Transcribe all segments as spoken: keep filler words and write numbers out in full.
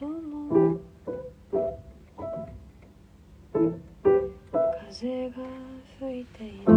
外も風が吹いている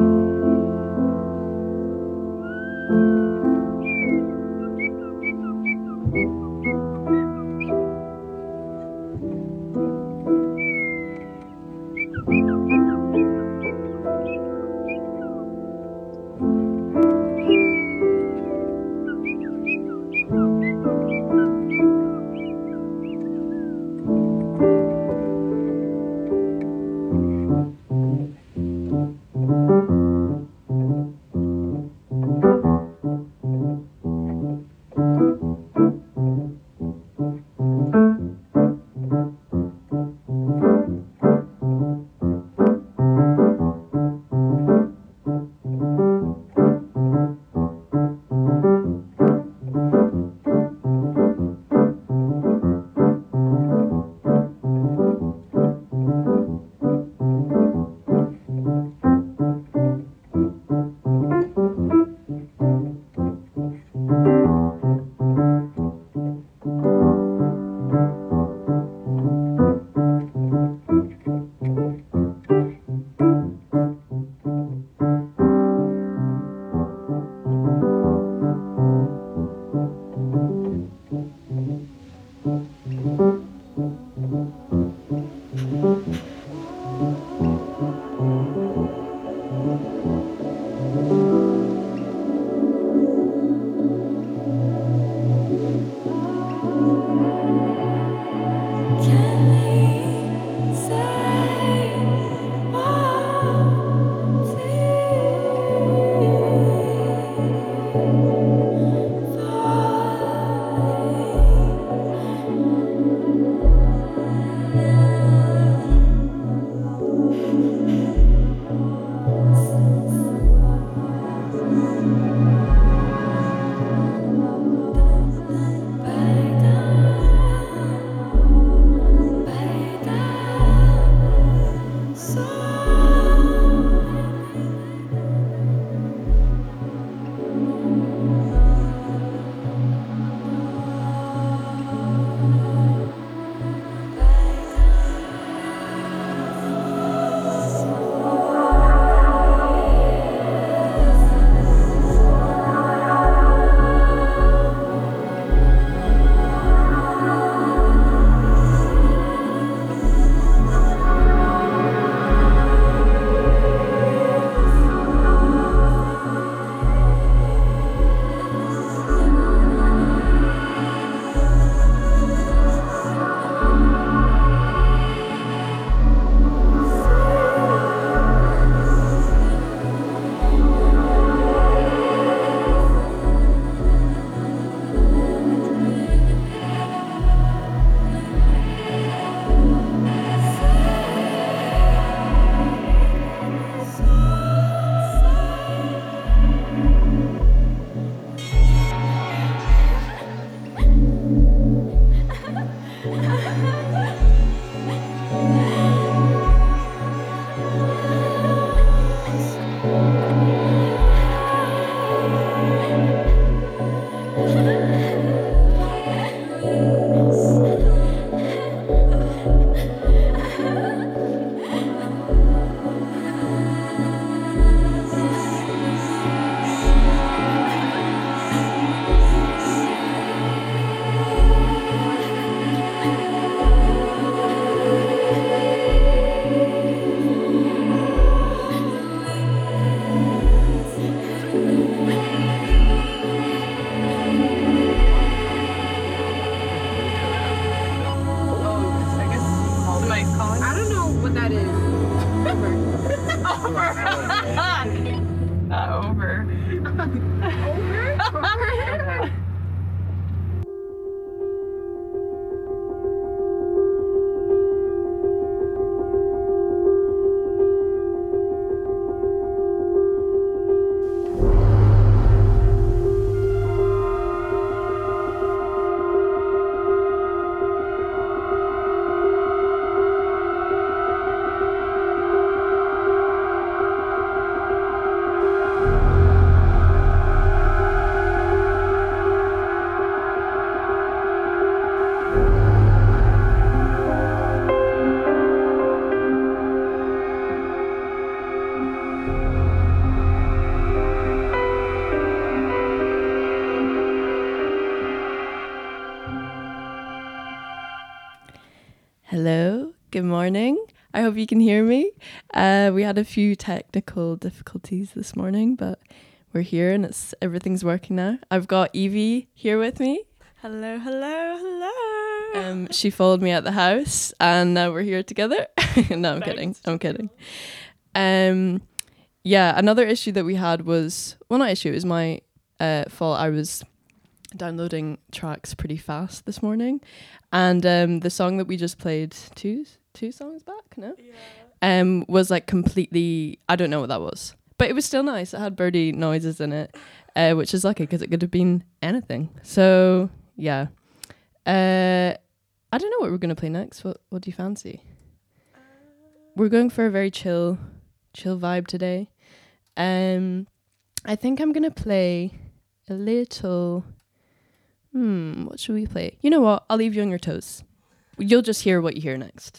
Good morning. I hope you can hear me. Uh, we had a few technical difficulties this morning, but we're here and it's everything's working now. I've got Evie here with me. Hello, hello, hello. Um, she followed me at the house and now we're here together. No, I'm Thanks. kidding. I'm kidding. Um, yeah, another issue that we had was, well, not issue, it was my uh, fault. I was downloading tracks pretty fast this morning. And um, the song that we just played two two songs back, no? Yeah. Um, was like completely, I don't know what that was. But it was still nice. It had birdie noises in it, uh, which is lucky because it could have been anything. So, yeah. Uh, I don't know what we're going to play next. What What do you fancy? Uh, We're going for a very chill, chill vibe today. Um, I think I'm going to play a little... Hmm, what should we play? You know what? I'll leave you on your toes. You'll just hear what you hear next.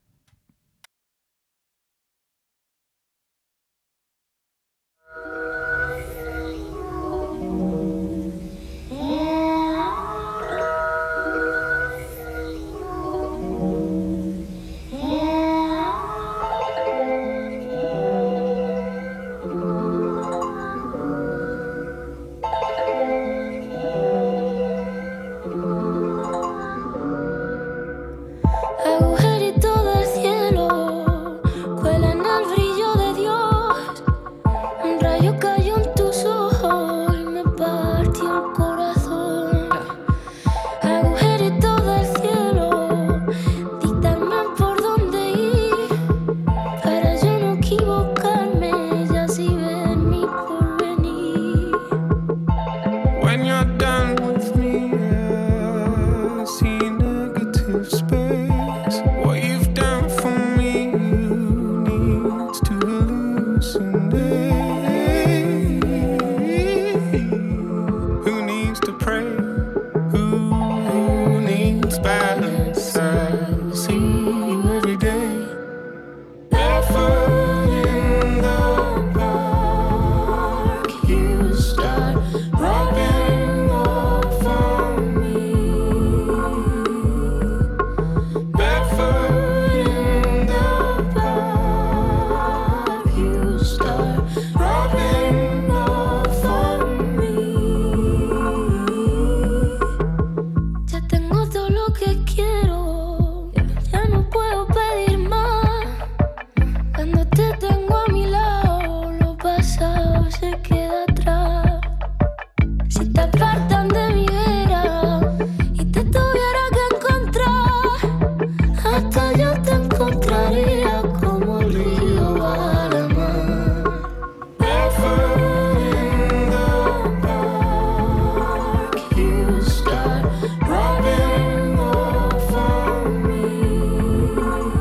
Agujerito del cielo, cuelan al brillo de Dios. Un rayo cayó en tus ojos y me partió el corazón. Agujerito del cielo, dictarme por dónde ir, para yo no equivocarme, ya si ves mi porvenir. When you're done with me, I see negative space. What you've done for me needs to hallucinate. Who needs to pray? Who needs balance? I see you every day. Barefoot in the park, you start rubbing off on me. Barefoot in the park, you start rubbing off on me. Ya tengo todo lo que quiero, ya no puedo pedir más. Cuando te tengo a mi lado, lo pasado se queda atrás. Si te apartan de mi vera y te tuviera que encontrar, hasta yo te encontraría como el río va a la mar. Barefoot in the park, you start rubbing off on me.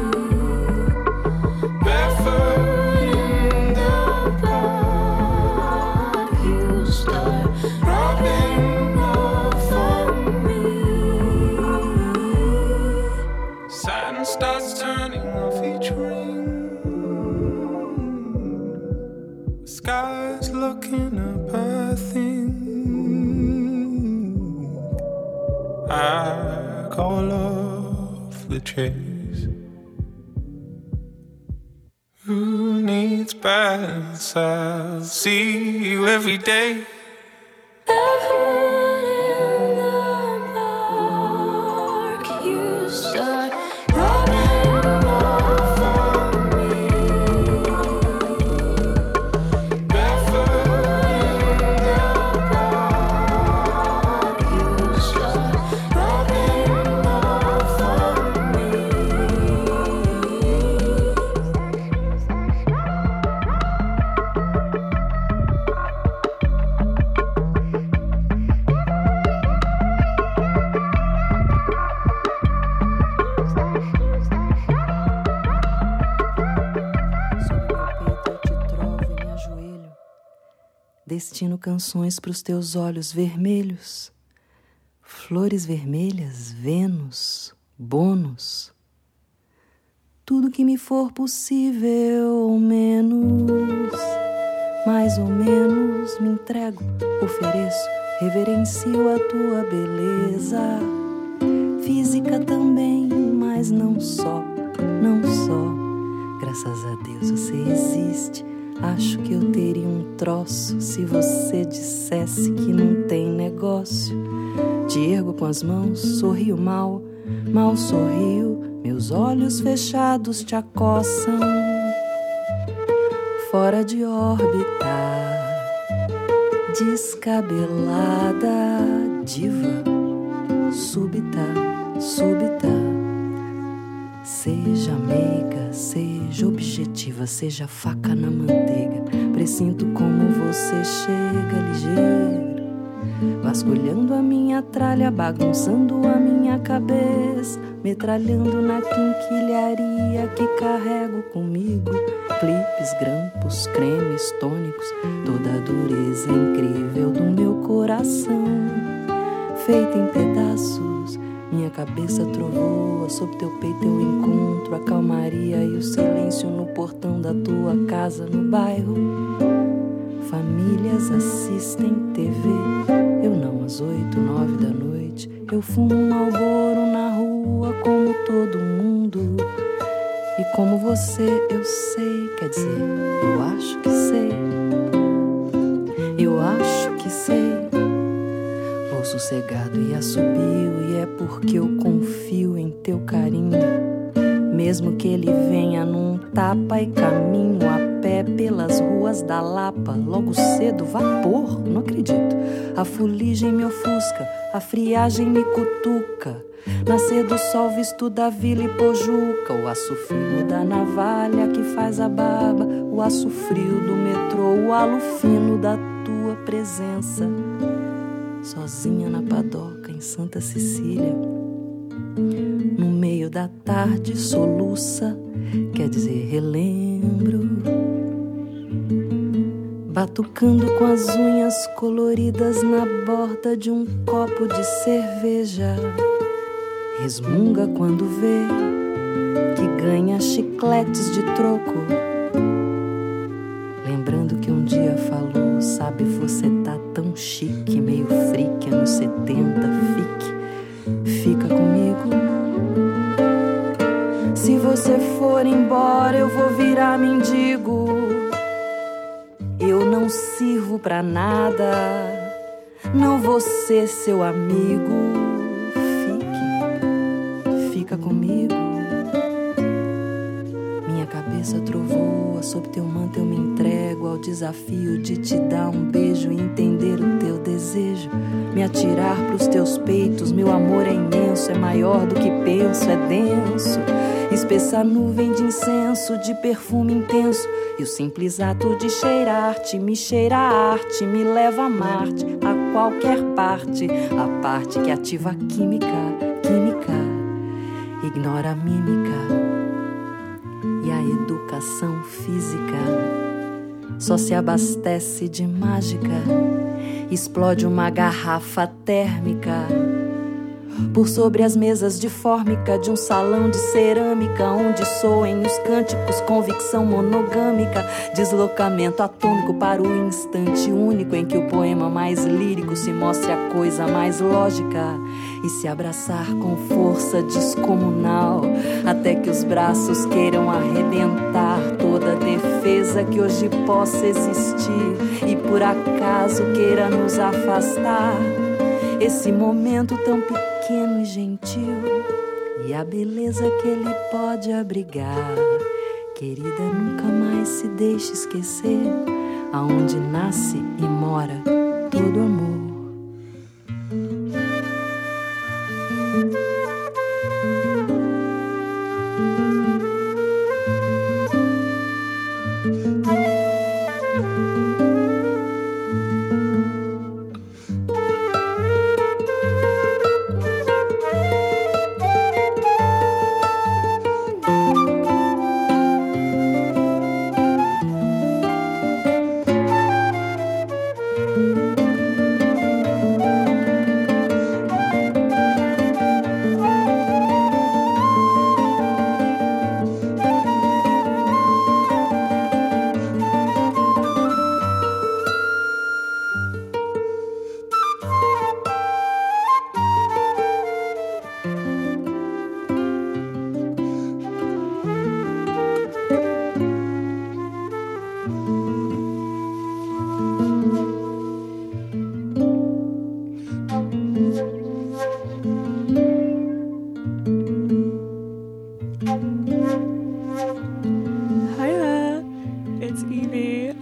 Barefoot in the park, you start rubbing off on me. Saturn starts turning off each ring. The sky's looking up, I think. I call off the chase. Who needs balance? I'll see you every day. Barefoot in the park, you start rubbing off on me. Barefoot in the park, You start rubbing off on me. Destino canções pros teus olhos vermelhos, flores vermelhas, Vênus, bônus. Tudo que me for possível, ou menos, mais ou menos, me entrego, ofereço, reverencio a tua beleza. Física também, mas não só. não só. Graças a Deus você existe. Acho que eu teria um troço se você dissesse que não tem negócio. Te ergo com as mãos, sorrio mal, mal sorrio. Meus olhos fechados te acossam. Fora de órbita, descabelada, diva, súbita, súbita. Seja meiga, seja objetiva, seja faca na manteiga. Presinto como você chega ligeiro, vasculhando a minha tralha, bagunçando a minha cabeça, metralhando na quinquilharia que carrego comigo. Clipes, grampos, cremes, tônicos, toda a dureza incrível do meu coração, feita em pedaços. Minha cabeça trovoa, sob teu peito eu encontro a calmaria e o silêncio no portão da tua casa no bairro. Famílias assistem T V, eu não às oito, nove da noite. Eu fumo um Marlboro na rua como todo mundo. E como você eu sei, quer dizer, eu acho que sei. Eu acho que sei. Vou sossegado e assobio, e é porque eu confio em teu carinho. Mesmo que ele venha num tapa e caminho a pé pelas ruas da Lapa. Logo cedo, vapor, não acredito. A fuligem me ofusca, a friagem me cutuca. Nascer do sol visto da Vila e Pojuca. O aço fino da navalha que faz a barba. O aço frio do metrô, o halo fino da tua presença. Sozinha na padoca em Santa Cecília, no meio da tarde soluça, quer dizer relembro, batucando com as unhas coloridas na borda de um copo de cerveja. Resmunga quando vê que ganha chicletes de troco, lembrando que um dia falou, sabe, você tá tão chique, meio freak, anos setenta, fique, fica comigo. Se você for embora eu vou virar mendigo. Eu não sirvo pra nada, não vou ser seu amigo. Fique, fica comigo. Minha cabeça trovoa, sob teu manto eu me entrego ao desafio de te dar um beijo e entender o teu desejo. Me atirar pros teus peitos, meu amor é imenso, é maior do que penso, é denso. Espessa nuvem de incenso, de perfume intenso. E o simples ato de cheirar-te me cheira a arte, me leva a Marte, a qualquer parte. A parte que ativa a química, química, ignora a mímica e a educação física. Só se abastece de mágica, explode uma garrafa térmica por sobre as mesas de fórmica de um salão de cerâmica, onde soem os cânticos, convicção monogâmica, deslocamento atômico para o instante único em que o poema mais lírico se mostre a coisa mais lógica e se abraçar com força descomunal, até que os braços queiram arrebentar toda defesa que hoje possa existir e por acaso queira nos afastar. Esse momento tão pequeno e gentil e a beleza que ele pode abrigar. Querida, nunca mais se deixe esquecer aonde nasce e mora todo amor.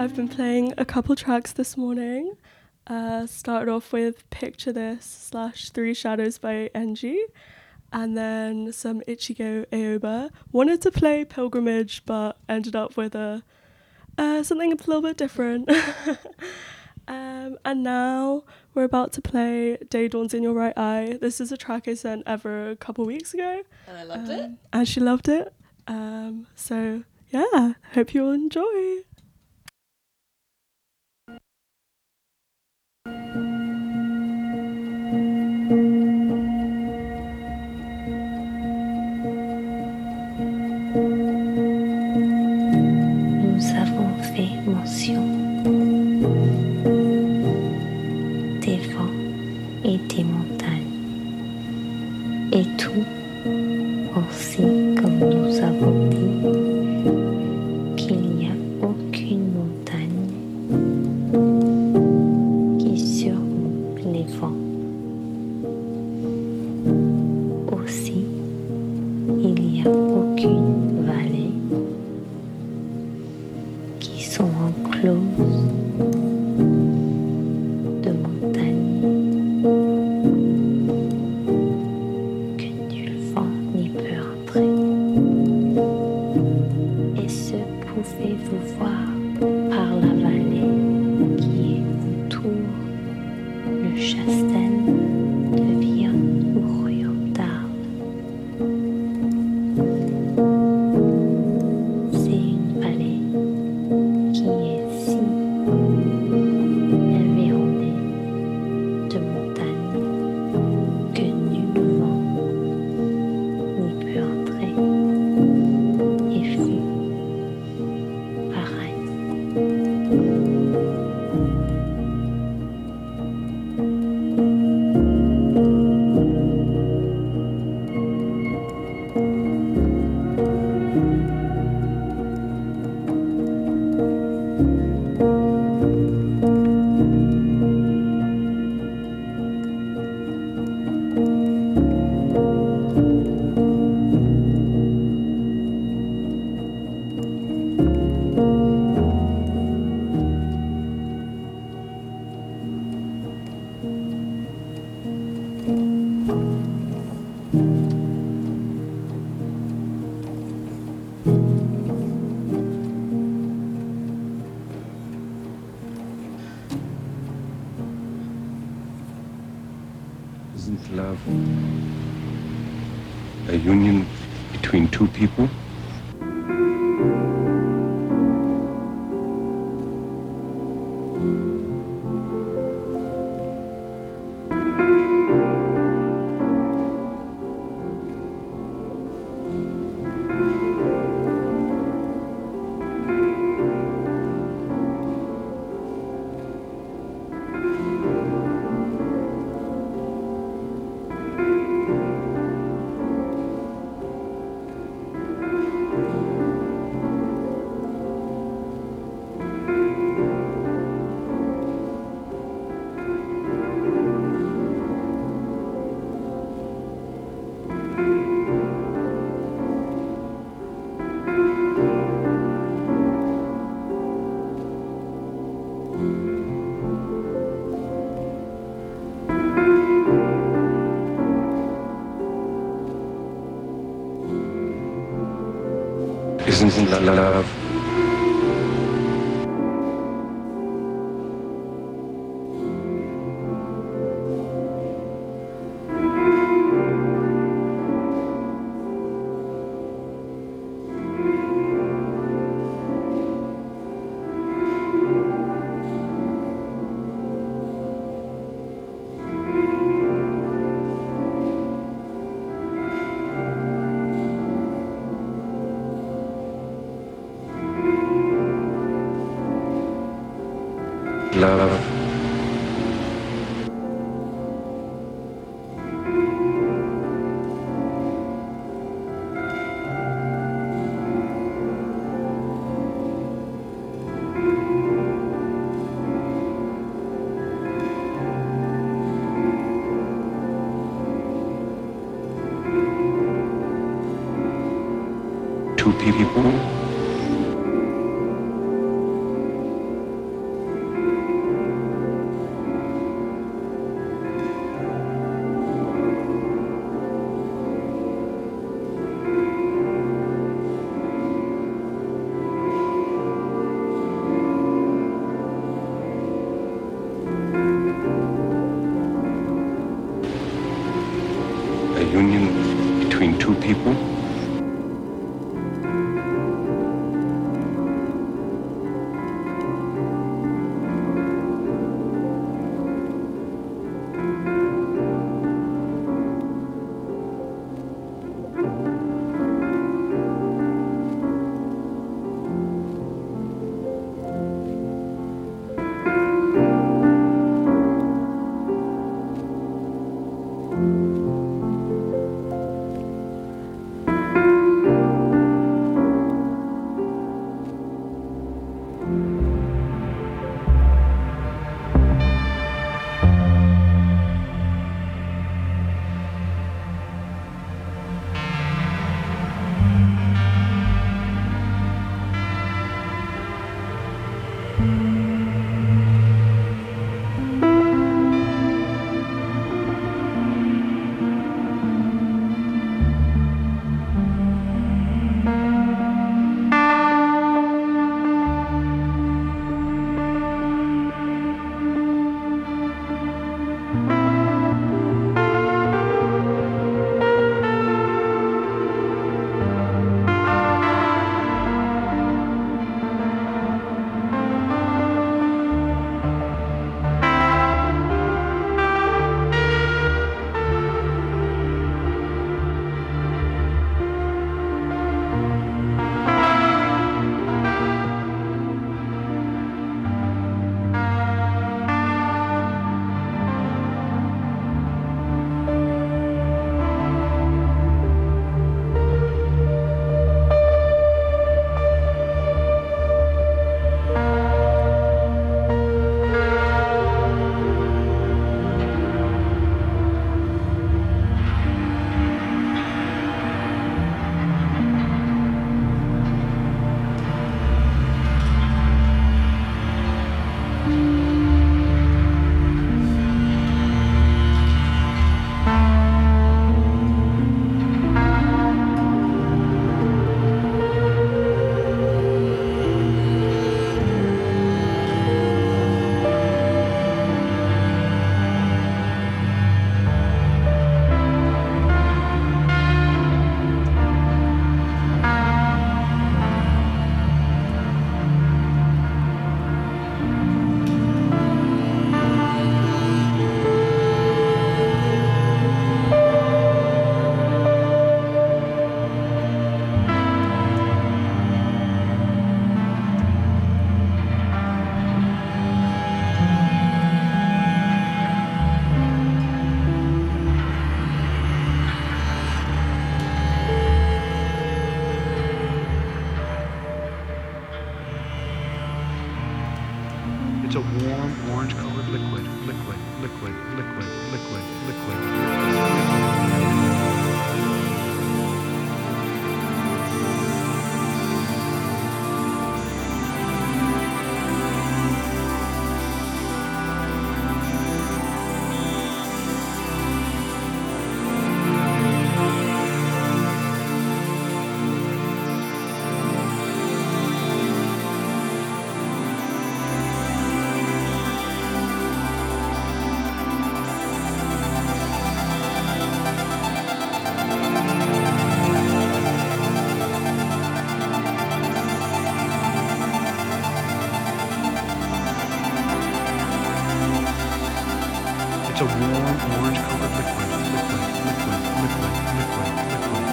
I've been playing a couple tracks this morning. Uh, started off with Picture This slash Three Shadows by Enji, and then some Ichigo Aoba. Wanted to play Pilgrimage, but ended up with a uh, something a little bit different. um, and now we're about to play Day Dawns in Your Right Eye. This is a track I sent Ever a couple weeks ago. And I loved um, it. And she loved it. Um, so yeah, hope you all enjoy. Nous avons fait mention des vents et des montagnes, et tout aussi comme nous avons dit qu'il n'y a aucune montagne qui surmonte les vents. Aussi, il n'y a aucune vallée qui sont encloses de montagnes que nul vent n'y peut entrer. Et ce pouvez-vous voir par la vallée qui est autour, le chastel devient un royaume d'arbres. C'est une vallée qui est si environnée de montagnes que nul vent n'y peut entrer et fut pareil. Isn't love a union between two people? Isn't love love two people It's a warm orange-colored liquid, liquid, liquid, liquid, liquid, liquid. It's a warm orange-colored liquid, liquid, liquid, liquid, liquid, liquid,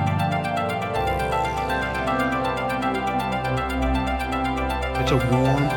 It's a warm